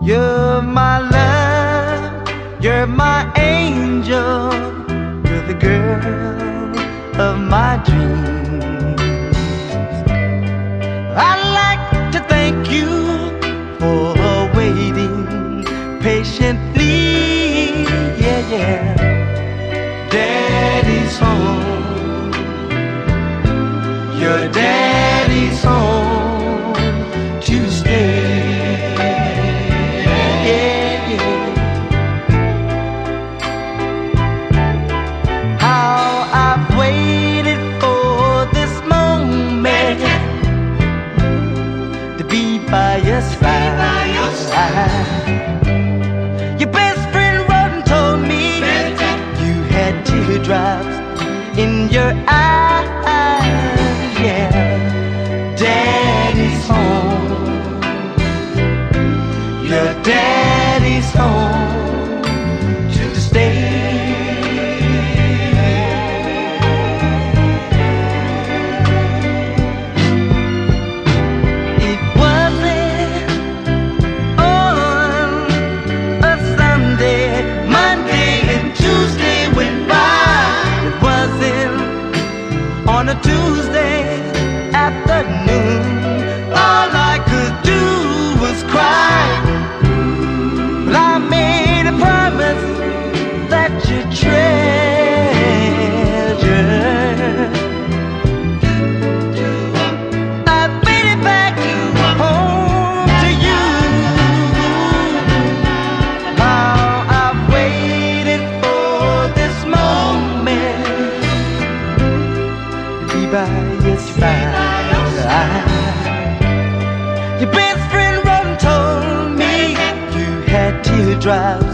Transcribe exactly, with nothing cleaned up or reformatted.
You're my love, you're my angel, you're the girl of my dreams. I'd like to thank you for waiting patiently, yeah, yeah. Daddy's home, your daddy's home to stay. By your side, by your side. Your best friend wrote and told me you had teardrops in your eyes, yeah. Daddy's home, your daddy's home to stay. On a Tuesday afternoon, all I could do was cry. But I made a promise that you treasure. I made it back home to you. How I've waited for this moment by your side. Your best friend wrote and told me you had teardrops